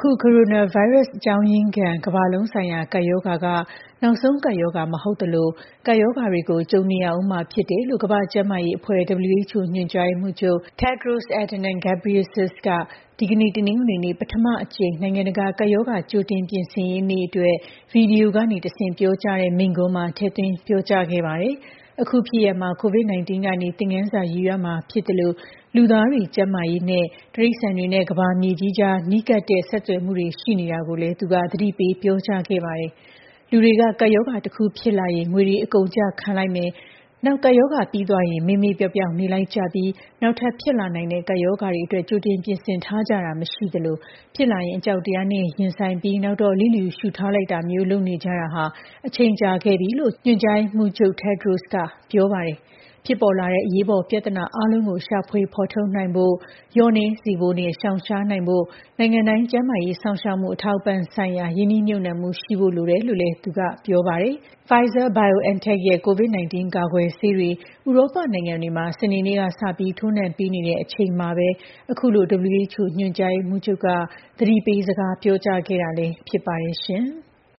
အခုကိုရိုနာဗိုင်းရပ်စ်အကြောင်းရင်းခံကမ္ဘာလုံးဆိုင်ရာကပ်ရောဂါကနောက်ဆုံးကပ်ရောဂါမဟုတ်သလိုကပ်ရောဂါတွေကိုကြုံနေရဦးမှာဖြစ်တယ်လို့ကမ္ဘာ့ကျန်းမာရေးအဖွဲ့ WHO ညွှန်ကြားရေးမှူးချုပ် Tedros Adhanom Ghebreyesus ကဒီကနေ့တနင်္ဂနွေနေ့ပထမအကြိမ်နိုင်ငံတကာကပ်ရောဂါကြိုတင်ပြင်ဆင်ရေးနေ့အတွက်ဗီဒီယိုကနေတဆင့်ပြောကြားတဲ့မိန့်ခွန်းမှာထည့်သွင်းပြောကြားခဲ့ပါတယ်။အခုဖြစ်ရပ်မှာ COVID-19 ကနေသင်ခန်းစာယူရမှာဖြစ်တယ်လို့လူသားတွေကျန်းမာရေးနဲ့တိရစ္ဆာန်တွေနဲ့ကမ္ဘာမြေကြီးကြားနီးကပ်တဲ့ဆက်သွယ်မှုတွေရှိနေတာကိုလည်းသူကသတိပေးပြောကြားခဲ့ပါတယ်။လူတွေကကပ်ရောဂါတစ်ခုဖြစ်လာရင်ငွေတွေအကုန်ကျခံလိုက်မယ်။နောက်ကပ်ရောဂါပြီးသွားရင်မေ့မေ့ပျောက်ပျောက်နေလိုက်ကြပြီးနောက်ထပ်ဖြစ်လာနိုင်တဲ့ကပ်ရောဂါတွေအတွက်ကြိုတင်ပြင်ဆင်ထားကြတာမရှိသလိုဖြစ်လာရင်အကြောက်တရားနဲ့ရင်ဆိုင်ပြီးနောက်တော့လိလူရှုထားလိုက်တာမျိုးလုပ်နေကြတာဟာအချိန်ကြာခဲ့ပြီလို့ညွှန်ကြားရေးမှူးချုပ် Tedros ကပြောပါတယ်။ဖြစ်ပေါ်လာတဲ့အရေးပေါ်ပြဿနာအားလုံးကိုရှာဖွေဖော်ထုတ်နိုင်ဖို့လျော့နည်းစေဖို့နဲ့ရှောင်ရှားနိုင်ဖို့နိုင်ငံတိုင်းကျန်းမာရေးစောင့်ရှောက်မှုအထောက်အပံ့ဆိုင်ရာရင်းနှီးမြှုပ်နှံမှုရှိဖို့လိုတယ်လို့လည်းသူကပြောပါတယ်။ Pfizer-BioNTech ရဲ့ COVID-19 ကာကွယ်ဆေးတွေဥရောပနိုင်ငံတွေမှာစနေနေ့ကစပြီးထိုးနှံပေးနေတဲ့အချိန်မှာပဲအခုလို WHO ညွှန်ကြားရေးမှူးချုပ်ကသတိပေးစကားပြောကြားခဲ့တာလည်းဖြစ်ပါတယ်ရှင်။